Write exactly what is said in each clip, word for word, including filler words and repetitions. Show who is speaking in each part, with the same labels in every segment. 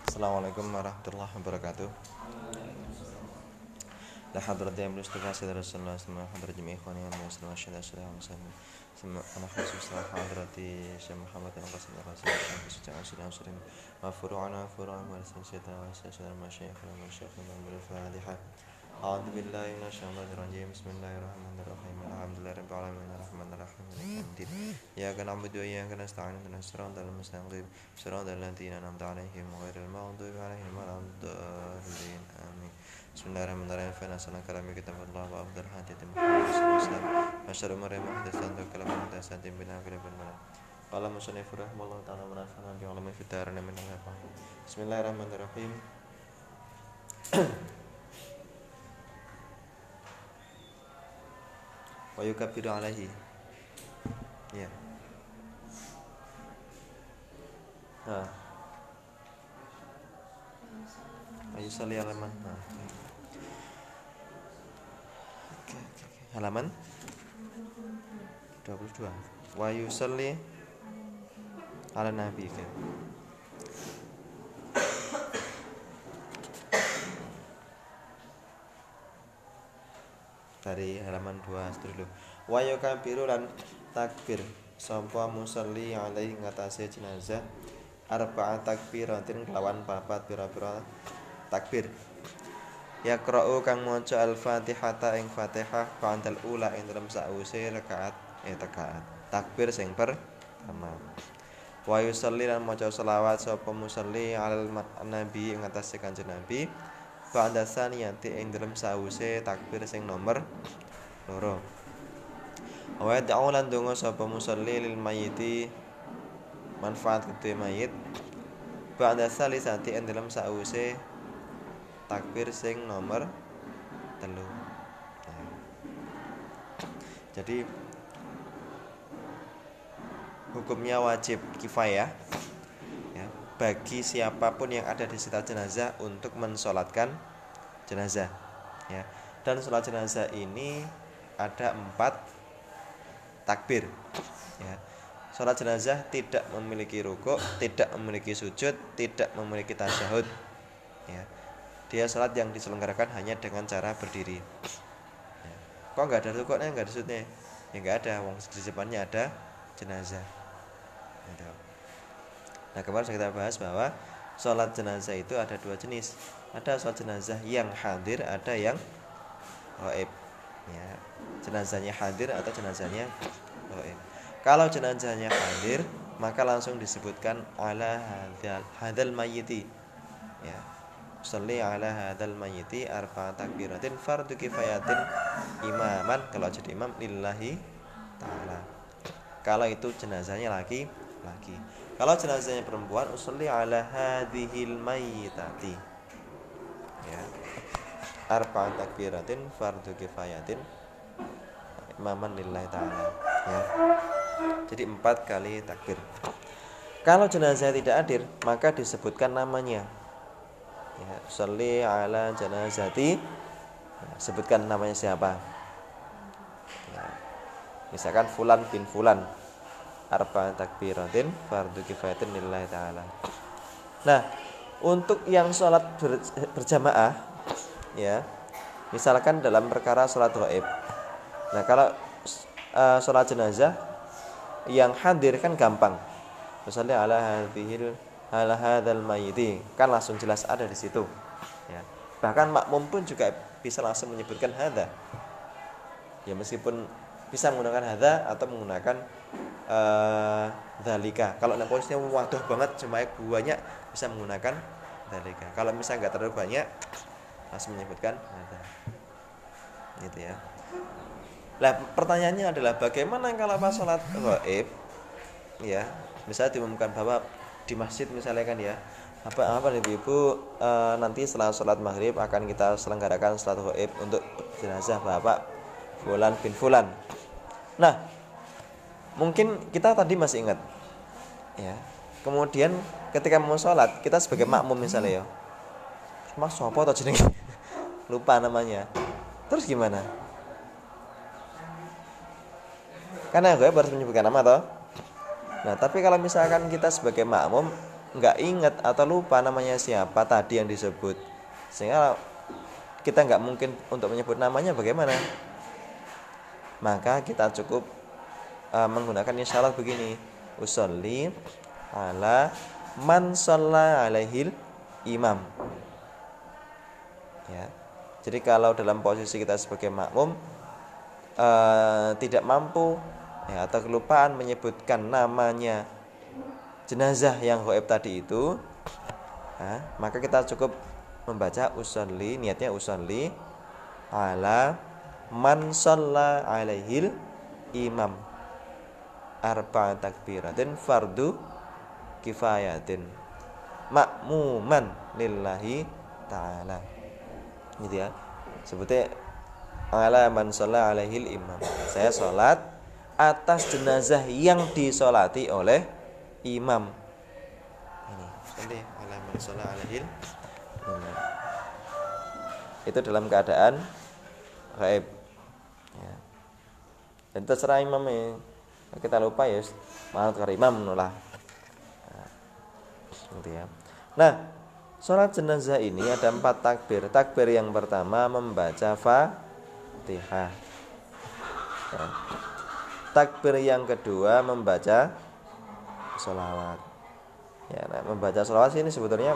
Speaker 1: Assalamualaikum warahmatullahi wabarakatuh. La hadrati amru istighfar Rasulullah sallallahu alaihi wasallam ikhwani wa muslimin syada syada muslimin sama ana khusus la hadrati Syekh Muhammad bin Qasim Rasulullah sallallahu alaihi wasallam wa furu'ana furu'an wa syada wa syada masyayikh wa masyayikh min al-Fatihah. A'udzu billahi minasyaitonir rajim. Bismillahirrahmanirrahim. Alhamdulillahi rabbil alamin arrahmanir rahim maliki yaumiddin. Iyyaka na'budu wa iyyaka nasta'in ihdinas siratal mustaqim siratal ladzina an'amta 'alaihim ghairil maghdubi 'alaihim waladdallin. Amin. Bismillahirrahmanirrahim. Fa nasana kalami kitabullah wa afdal hadits Muhammad sallallahu alaihi wasallam. Masyarul umuri muhdatsatin wa kullu muhdatsatin bid'ah wa kullu bid'ah. Qala musannif rahimahullah ta'ala wa nafa'ana bi 'ulumi fid dharain min al-hafaz. Bismillahirrahmanirrahim. Wa yukabbiru alaihi. Ya. Nah. Ayo salli halaman. Nah. Oke, oke, oke. Halaman dua puluh dua. Wa yusalli ala nabi. Oke. Dari halaman dua dulu. Wa yukabiru lan takbir sapa musalli alaihi ngatasé jenazah arba'a takbiratin kelawan papat pira-pira takbir. Yaqra'u kang maca al-Fatihata ing Fatihah ba'dal ula ing dalem sause rakaat eh rakaat takbir sing pertama. Wa yusalli lan maca selawat sapa musalli alal nabi ing ngatasé Kanjeng Nabi ba'da saniyati ing dalem sause takbir sing nomor loro. Wa ta'ala ndonga sapa musalli lil mayyiti manfaat kedue mayit ba'da salisati ing dalem sause takbir sing nomor telu. Nah. Jadi hukumnya wajib kifayah ya, bagi siapapun yang ada di sekitar jenazah untuk mensolatkan jenazah ya. Dan sholat jenazah ini ada empat takbir ya. Sholat jenazah tidak memiliki rukuk, tidak memiliki sujud, tidak memiliki tasyahud ya. Dia sholat yang diselenggarakan hanya dengan cara berdiri ya. Kok nggak ada rukuknya, nggak ada sujudnya? Ya nggak ada, wong di depannya ada jenazah gitu. Nah kemarin kita bahas bahwa sholat jenazah itu ada dua jenis. Ada sholat jenazah yang hadir, ada yang ghaib ya. Jenazahnya hadir atau jenazahnya ghaib. Kalau jenazahnya hadir maka langsung disebutkan ala hadzal hadzal mayyiti ya. Sholli ala hadzal mayyiti arba'a takbiratin fardhu kifayatin imaman, kalau jadi imam lillahi ta'ala. Kalau itu jenazahnya laki laki. Kalau jenazahnya perempuan usolli ala hadhil mayyitati ya. Arba'at takbiratin fardhu kifayatin imaman lillahi ta'ala ya. Jadi empat kali takbir. Kalau jenazah tidak hadir maka disebutkan namanya ya, sholli ala janazati ya, sebutkan namanya siapa ya. Misalkan fulan bin fulan arba'at takbiratin fardhu kifayatin lillahi ta'ala. Nah untuk yang sholat ber, berjamaah ya, misalkan dalam perkara sholat ghaib. Nah kalau uh, sholat jenazah yang hadir kan gampang. Misalnya ala hadhil ala hadzal mayyiti kan langsung jelas ada di situ ya. Bahkan makmum pun juga bisa langsung menyebutkan hadza ya, meskipun bisa menggunakan hadza atau menggunakan uh, dzalika. Kalau nak posisinya waduh banget jemaah banyak bisa menggunakan dzalika. Kalau misalnya enggak terlalu banyak langsung menyebutkan hadza gitu ya. Lah pertanyaannya adalah bagaimana kalau pas sholat ghaib ya, misalnya diumumkan bahwa di masjid misalnya kan ya, apa apa ibu-ibu e, nanti setelah sholat maghrib akan kita selenggarakan sholat ghaib untuk jenazah bapak fulan bin fulan. Nah mungkin kita tadi masih ingat ya, kemudian ketika mau sholat kita sebagai makmum misalnya ya, mas sopo atau jenenge lupa namanya, terus gimana? Karena gue harus menyebutkan nama toh. Nah tapi kalau misalkan kita sebagai makmum nggak ingat atau lupa namanya siapa tadi yang disebut, sehingga kita nggak mungkin untuk menyebut namanya bagaimana, maka kita cukup uh, menggunakan isyarat begini, usolli ala man shalla alaihil imam. Ya. Jadi kalau dalam posisi kita sebagai makmum uh, tidak mampu ya, atau kelupaan menyebutkan namanya jenazah yang ghaib tadi itu, nah, maka kita cukup membaca usolli, niatnya usolli ala man shalla alaihil imam arba'a takbiratin fardu kifayatin makmuman lillahi ta'ala, gitu ya. Sebutnya ala man shalla alaihil imam, saya sholat atas jenazah yang disolati oleh imam. Ini sholli ala man shalla alaihil imam. Itu dalam keadaan ghaib ya. Dan terserah imamnya, kita lupa ya manut karo imam nulah. Nah, gitu ya. Nah, sholat jenazah ini ada empat takbir. Takbir yang pertama membaca Fatihah. Ya. Takbir yang kedua membaca sholawat. Ya, nah, membaca sholawat ini sebetulnya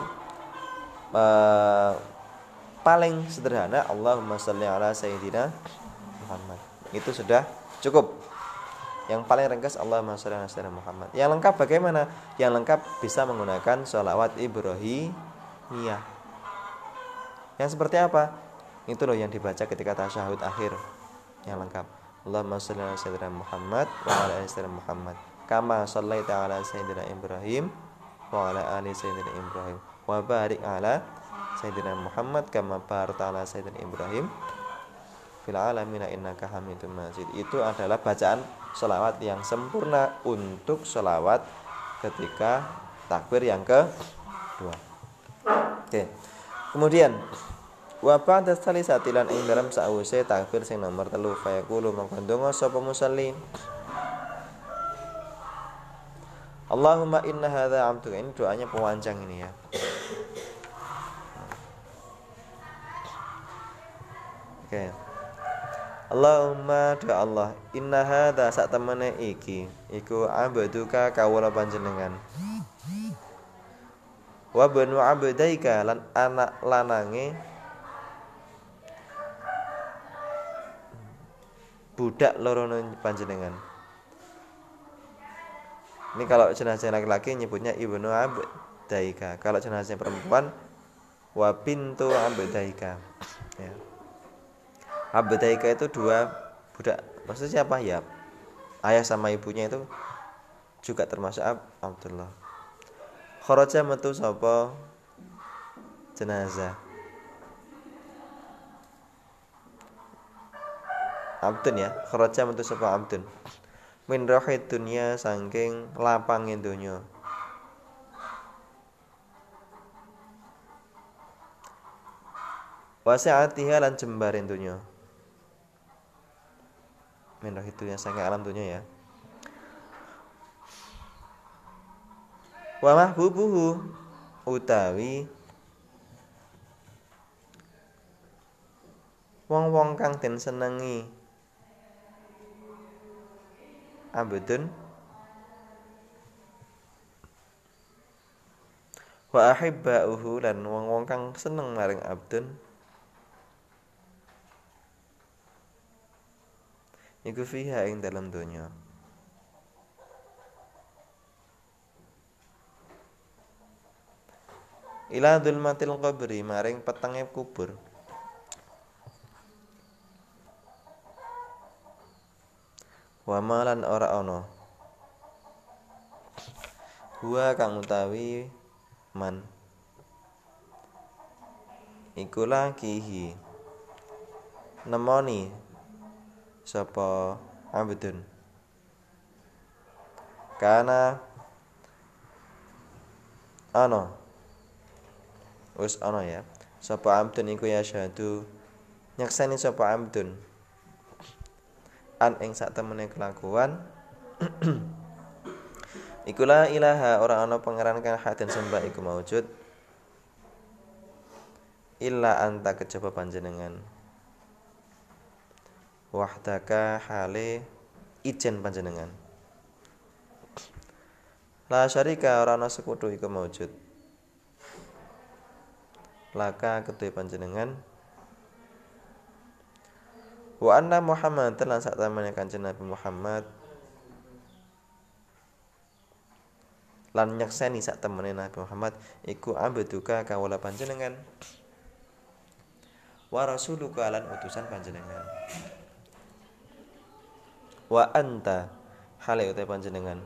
Speaker 1: uh, paling sederhana, Allahumma sholli ala sayyidina Muhammad. Itu sudah cukup. Yang paling ringkas Allahumma sholli ala sayyidina Muhammad. Yang lengkap bagaimana? Yang lengkap bisa menggunakan sholawat Ibrahimiyah. Yang seperti apa? Itu loh yang dibaca ketika tasyahud akhir. Yang lengkap. Allahumma sholli ala sayyidina Muhammad wa ala ali sayyidina Muhammad. Kama shallaita ala sayyidina Ibrahim wa ala ali sayyidina Ibrahim. Wa barik ala Sayyidina Muhammad kama barakta ala Sayyidina Ibrahim fil alamin innaka Hamidum Majid. Itu adalah bacaan sholawat yang sempurna untuk sholawat ketika takbir yang kedua. Oke. Kemudian wa ba'da salisati lan ing dalam sause takbir sing nomor telu fa yaqulu mangko ndonga sapa musalli Allahumma inna hadza abduka. Ini doanya pewancang ini ya. Oke. Allahumma doa Allah, inna hadza sak temene iki iku abduka kawula panjenengan. Wa banu abdaika lan anak lanange budak lorono panjenengan. Ini kalau jenazah laki-laki nyebutnya ibnu abdaika. Kalau jenazah perempuan wa bintu abdaika. Ya. Abdaika itu dua budak. Maksudnya siapa ya? Ayah sama ibunya itu juga termasuk Ab- Abdullah. Kharaja metu sapa jenazah. Abdun ya, kharaja metu sapa abdun. Min rahid dunya saking lapangin dunya. Wasi'atiha lan jembarin dunya. Min rahid dunya saking alam dunya ya. Wa mahbubuhu utawi wong-wong kang den senengi abdun wa ahibba'uhu lan wong-wong kang seneng maring abdun iku fiha ing dalam donya. Ila dzulmatil qabri maring petenge kubur. Wa malan ora ana huwa kang utawi man iku lakihi nemoni sapa abdun kana ana wis ana ya sapa abdun iku ya syahadu nyakseni sapa abdun an ing sak temene kelakuan Iku la ilaha ora ana pangeran kang hak den sembah iku maujud illa anta kejaba panjenengan. Wahdaka hale ijen panjenengan. La syarika ora ana sekutu iku maujud. Laka kedue panjenengan. Wa anna Muhammad lan sak temene Kanjeng Nabi Muhammad lan nyekseni sak temene Nabi Muhammad iku ambeduka kawula panjenengan wa rasuluka lan utusan panjenengan wa anta hale uta panjenengan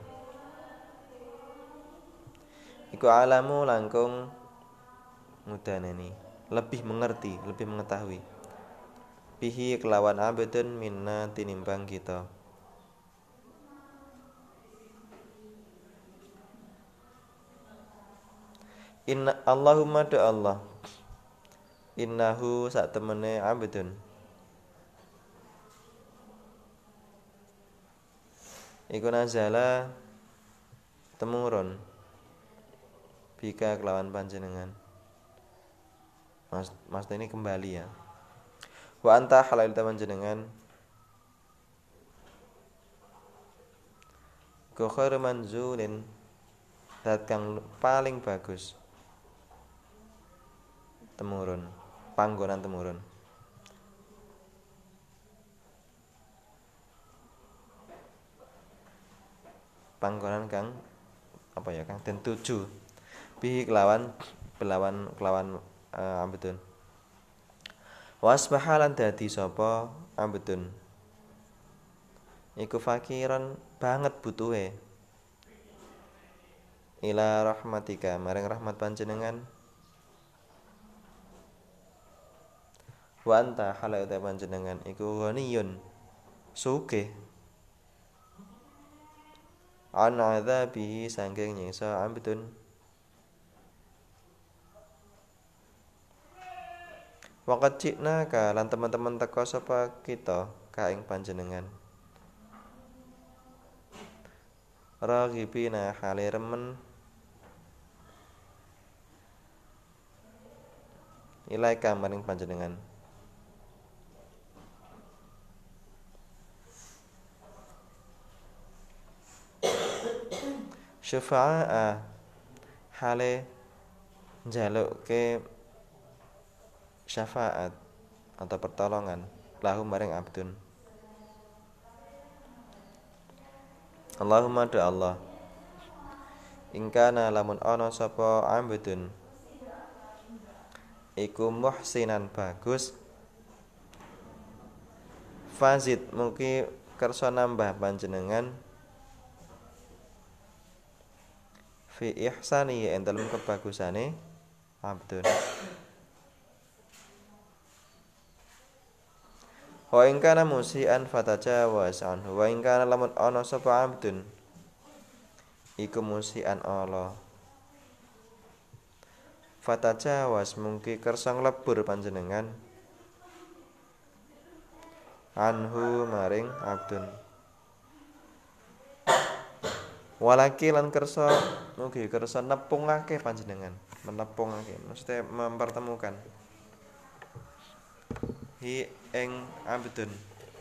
Speaker 1: iku alamu langkung mudaneni lebih mengerti lebih mengetahui bihi kelawan abedun minna tinimbang kita. Inna Allahumma do Allah innahu sak temene abedun iku nazala temurun bika kelawan panjenengan. Mas, mas ini kembali ya. Wa anta halal panjenengan ku khairu manzulin dat kang paling bagus temurun panggonan temurun panggonan kang apa ya kang den tuju bi kelawan belawan kelawan uh, ambedun wasbahalan dadi sapa ambedun iku fakiran banget butuhe ila rahmatika maring rahmat panjenengan wa anta halal panjenengan iku ghaniyun sugih an adzabihi sangking nyiksa ambedun waqad jikna ka lan teman-teman teka sapa kita ka ing panjenengan raghibina hale remen ilaika maring panjenengan syafa'ah hale njalukke syafaat atau pertolongan lahu maring abdun. Allahumma do Allah ingkana lamun ana sapa abdun iku muhsinan bagus fazid mugi kersa nambah panjenengan fi ihsani ing dalem kebagusane abdun. Wa in kana musian fatajawaz anhu wa in kana lamun ana sapa abdun iku musian Allah fatajawaz mungki kersa nglebur panjenengan anhu maring abdun walaki lan kersa mugi kersa nepungake panjenengan menepungake mesti mempertemukan hi ing abdun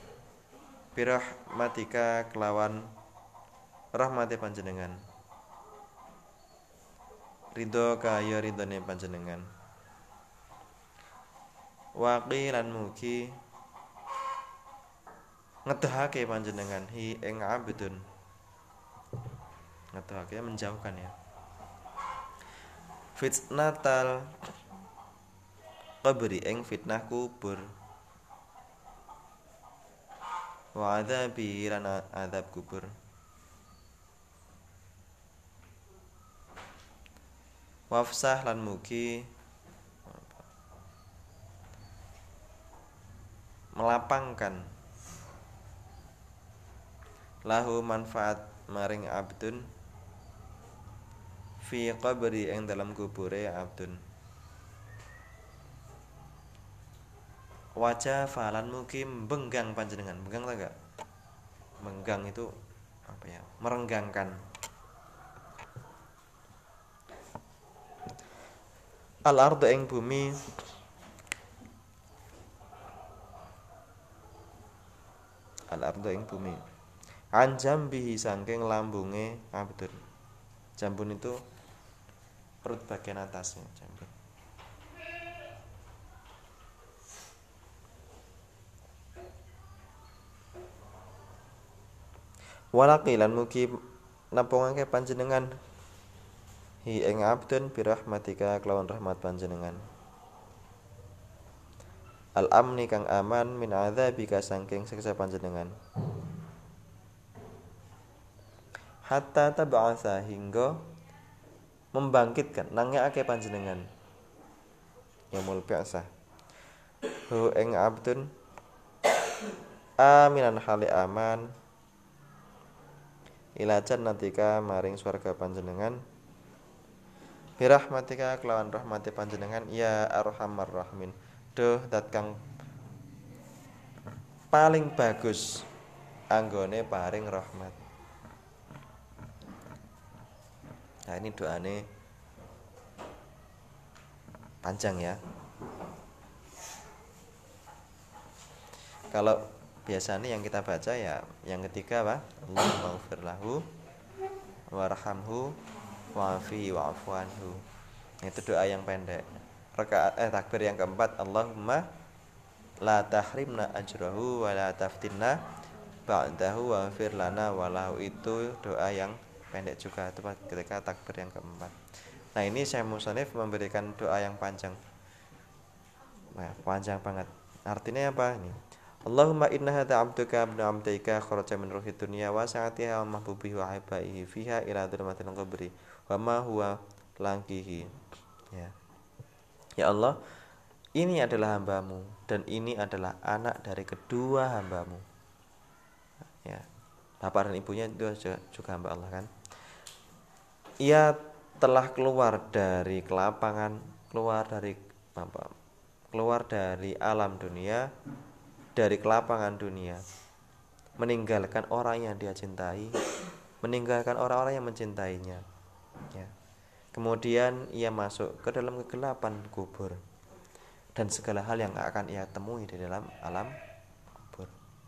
Speaker 1: birahmatika kelawan rahmati panjenengan ridho kaya ridhone panjenengan waqi lan mugi ngedahake panjenengan hi ing abdun ngedahake menjauhkan ya fitnatal qabri ing fitnah kubur wa adzabi lan adzab kubur wafsah lan mugi melapangkan lahu manfaat maring abdun fi qabri ing dalam kubure abdun wajah falan mugi benggang panjenengan benggang tak enggak benggang itu apa ya merenggangkan Al ardu ing bumi Al ardu ing bumi an jambihi saking lambunge abdun. Jambun itu perut bagian atasnya jambun. Walaqilan mugi nampungake panjenengan hi ing abdun birahmatika kelawan rahmat panjenengan. Al amni kang aman min adzabika saking siksa panjenengan. Hatta tab'atsa hingga membangkitkan nangekake panjenengan yaumul bi'tsah hu ing abdun aminan hali aman ila jannatika maring swarga panjenengan birahmatika kelawan rahmati panjenengan ya arhamar rahimin duh dat kang paling bagus anggone paring rahmat. Nah ini doane panjang ya. Kalau biasanya yang kita baca ya yang ketiga apa? Allahumma ighfir lahu warhamhu wa'afihi wa'fu anhu. Itu doa yang pendek. Rakaat eh takbir yang keempat Allahumma la tahrimna ajrahu wa la taftinna ba'dahu wa'fir lana walahu. Itu doa yang pendek juga itu ketika takbir yang keempat. Nah ini Syekh Musannif memberikan doa yang panjang. Nah, panjang banget. Artinya apa ini? Allahumma inna hadza 'abduka ibnu 'abdika kharaja min ruhi dunya wa sa'atiha wa mahbubihi wa hibaihi fiha ila dhulmatil qabri wa ma huwa langkihi. Ya. Ya Allah, ini adalah hambamu dan ini adalah anak dari kedua hambamu. Ya. Bapak dan ibunya itu juga hamba Allah kan. Ia telah keluar dari kelapangan, keluar dari apa? Keluar dari alam dunia, dari kelapangan dunia, meninggalkan orang yang dia cintai, meninggalkan orang-orang yang mencintainya. Ya. Kemudian ia masuk ke dalam kegelapan kubur dan segala hal yang akan ia temui di dalam alam kubur.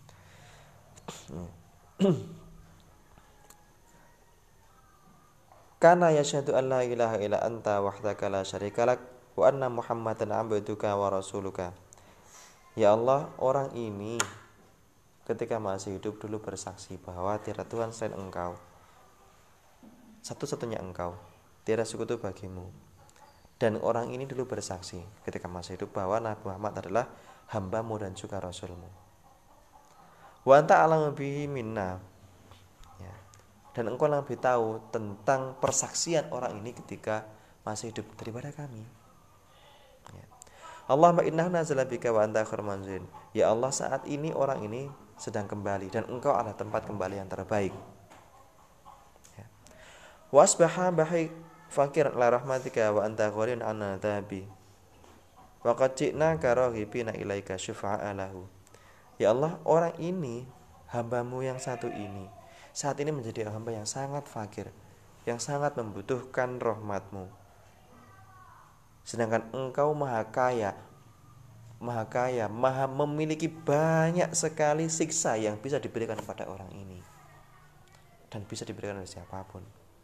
Speaker 1: Kana yashhadu an la ilaha illa anta wahdaka la syarikalak wa anna Muhammadan abduka wa rasuluka. Ya Allah, orang ini ketika masih hidup dulu bersaksi bahwa tiada Tuhan selain Engkau, satu-satunya Engkau, tiada sekutu bagimu. Dan orang ini dulu bersaksi ketika masih hidup bahwa Nabi Muhammad adalah hambamu dan juga rasulmu. Wa anta a'lamu bihi minna. Ya. Dan engkau lebih tahu tentang persaksian orang ini ketika masih hidup daripada kami. Ya. Allahumma innahu nazala bika wa anta khairul manzilin. Ya Allah, saat ini orang ini sedang kembali dan engkau adalah tempat kembali yang terbaik. Ya. Wa asbaha bahi fakir la rahmatika wa anta ghaniyun 'anil adzabi. Wa qad ji'na karahibina ilaika syufa'a lahu. Ya Allah, orang ini hambamu yang satu ini saat ini menjadi hamba yang sangat fakir, yang sangat membutuhkan rahmatmu. Sedangkan engkau maha kaya, maha kaya, maha memiliki banyak sekali siksa yang bisa diberikan kepada orang ini dan bisa diberikan oleh siapapun.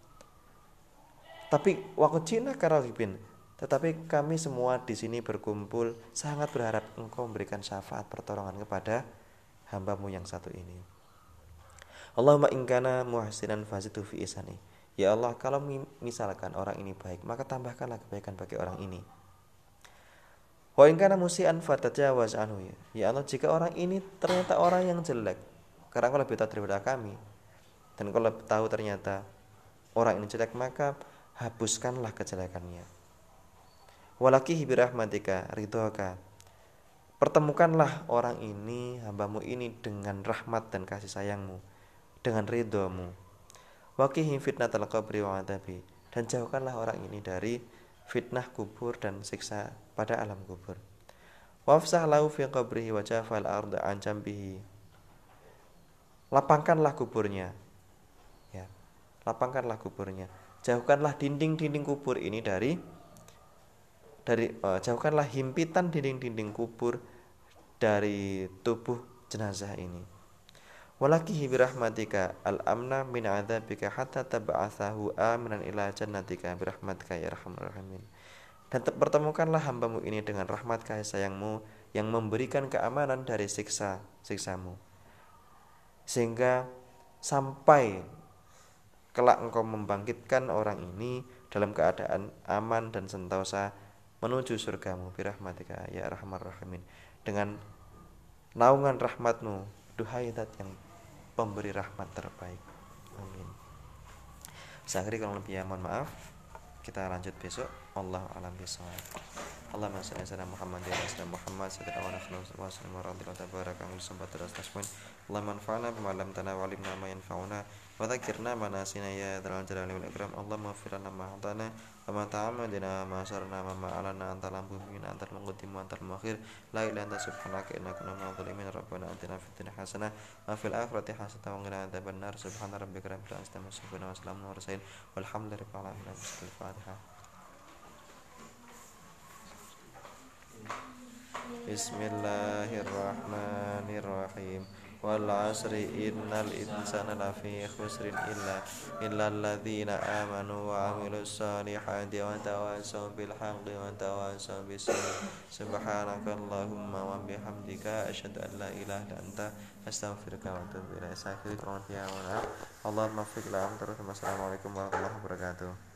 Speaker 1: Tapi waqtina karahibin, tetapi kami semua di sini berkumpul sangat berharap engkau memberikan syafaat pertolongan kepada hambamu yang satu ini. Allahumma in kana muhsinan fazidhu fi ihsani. Ya Allah, kalau misalkan orang ini baik, maka tambahkanlah kebaikan bagi orang ini. Wa in kana musian fatajawaz anhu. Ya Allah, jika orang ini ternyata orang yang jelek, karena Engkau lebih tahu daripada kami, dan Engkau lebih tahu ternyata orang ini jelek, maka hapuskanlah kejelekannya. Walakihi birahmatika ridhoka. Pertemukanlah orang ini, hambamu ini dengan rahmat dan kasih sayangmu, dengan ridhomu. Waqihi fitnatal qabri wa adzabi. Dan jauhkanlah orang ini dari fitnah kubur dan siksa pada alam kubur. Wafsah lahu fi qabrihi wa jafal arda an jambihi. Lapangkanlah kuburnya. Ya. Lapangkanlah kuburnya. Jauhkanlah dinding-dinding kubur ini dari dari uh, jauhkanlah himpitan dinding-dinding kubur dari tubuh jenazah ini. Walakihi birahmatika al-amna min adzabika hatta tab'atsahu aminan ila jannatika birahmatika ya arhamar rahimin. Dan pertemukanlah hambamu ini dengan rahmat kasih sayangmu yang memberikan keamanan dari siksa siksamu, sehingga sampai kelak engkau membangkitkan orang ini dalam keadaan aman dan sentosa menuju surgamu birahmatika ya arhamar rahimin, dengan naungan rahmatmu, duhai zat yang pemberi rahmat terbaik. Amin. Saya akhiri, kalau lebih ya mohon maaf. Kita lanjut besok. Wallahu a'lam bishawab. Allahumma shalli ala Muhammad wa ala Muhammad sayyidina wa nabiyyina wa sallallahu alaihi wa tabaraka wa sallam tasmin. Allahumma anfa'na bima 'allamtana wa 'allimna ma yanfa'una wa dzakkirna ma nasina ya dzal jalali wal ikram. Allahumma ighfir lana ma hadana wa ma ta'ammadna ma asarna wa ma a'lana anta lambu min antal muqaddim wa antal muakhir la ilaha illa anta subhanaka inna kunna minadh dhalimin. Rabbana atina fid dunya hasanah wa fil akhirati hasanah wa qina adzaban nar. Subhana rabbika rabbil izzati amma yasifun wa salamun alal mursalin walhamdulillahi rabbil alamin. Al-Fatihah. Bismillahirrahmanirrahim. Wal 'asri innal insana lafi khusrin illa illal ladzina amanu wa 'amilus solihati wa tawassaw bil haqqi wa tawassaw bis sabr. Subhanakallahumma wa bihamdika asyhadu an la ilaha illa anta astaghfiruka wa atubu ilaik. Allahumma fiqh la Assalamualaikum warahmatullahi wabarakatuh.